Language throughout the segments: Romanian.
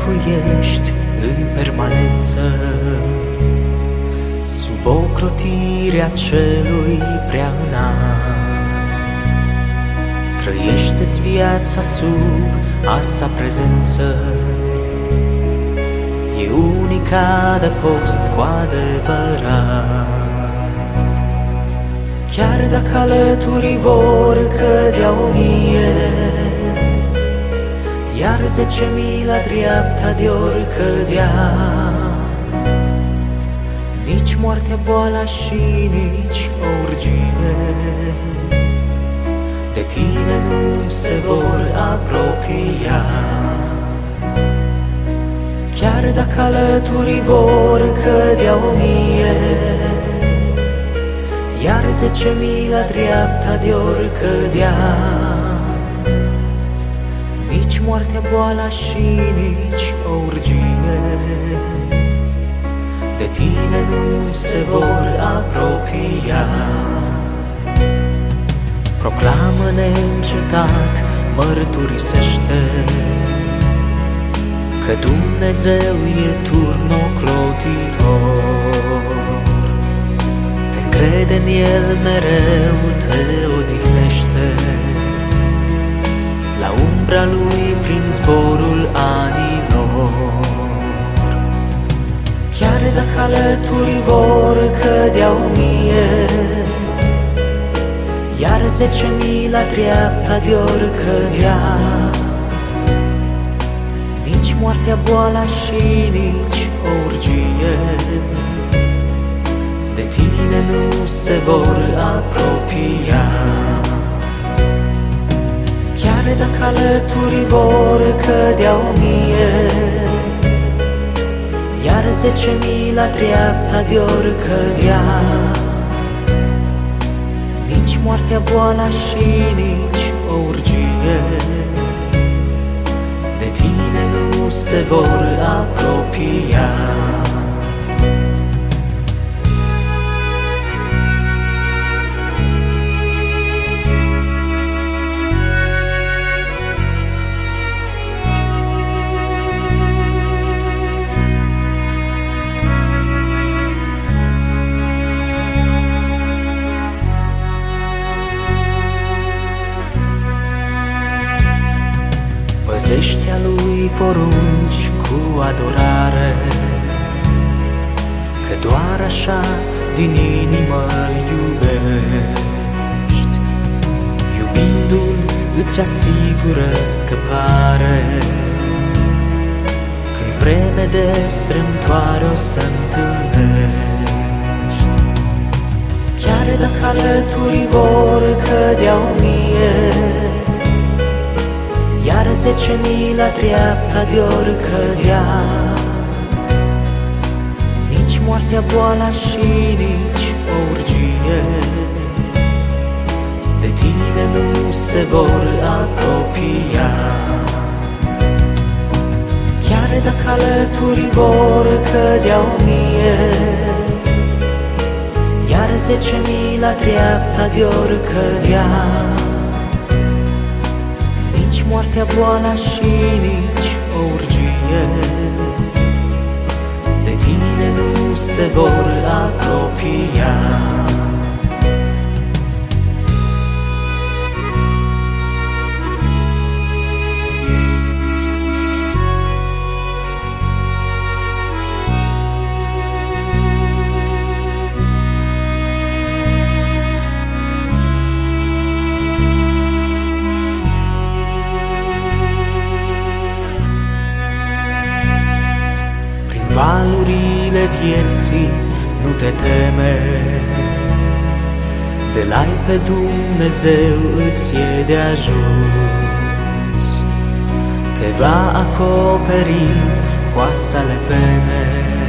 locuiești în permanență sub ocrotirea celui prea înalt. Trăiește-ți viața sub a sa prezență, e unica de post cu adevărat. Chiar dacă alăturii vor cădea 1000, iar 10.000 la dreapta de-or cădea, nici moartea, boala și nici o urgie de tine nu se vor apropia. Chiar dacă alăturii vor cădea 1000, iar 10.000 la dreapta de-or cădea, nici moartea, boala și nici o urgie de tine nu se vor apropia. Proclamă neîncetat, mărturisește că Dumnezeu e turnocrotitor. Te încrede în El, mereu te odihnește, la umbra Lui prin zborul anilor. Chiar dacă alături vor cădea 1000, iar 10.000 la dreapta de-or cădea, nici moartea, boala și nici o urgie de tine nu se vor apropia. Chiar dacă alături vor cădea 1000, iar 10.000 la dreapta de-or cădea, nici moartea, boala și nici o urgie de tine nu se vor apropia. Păzește-a Lui porunci cu adorare, că doar așa din inimă-L iubești. Iubindu-L îți asigură scăpare, când vreme de strâmtoare o să întâlnești. Chiar dacă alături vor cădea 1000, iar 10.000 la dreapta de-or cădea, nici moartea, boala și nici o urgie de tine nu se vor apropia. Chiar dacă alături vor cădea 1000, iar 10.000 la dreapta de-or cădea, nici moartea, boala și nici o urgie de tine nu se vor apropia. Valurile vieții nu te teme, de l-ai pe Dumnezeu îți e de ajuns. Te va acoperi cu asale pene,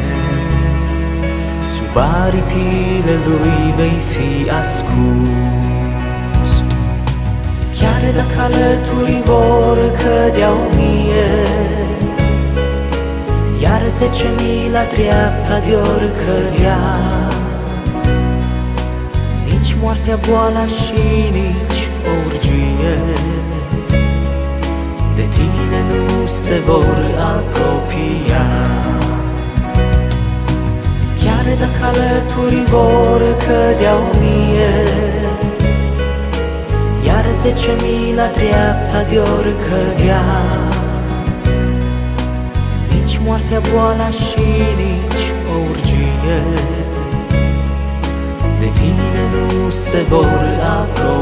sub aripile Lui vei fi ascuns. Chiar dacă alături vor cădea 1000, iar 10.000 la dreapta de-or cădea, nici moartea, boala și nici o urgie de tine nu se vor apropia. Chiar dacă alături vor cădea 1000, iar 10.000 la dreapta de-or cădea, nici moartea, boala și nici o urgie de tine nu se vor apropia.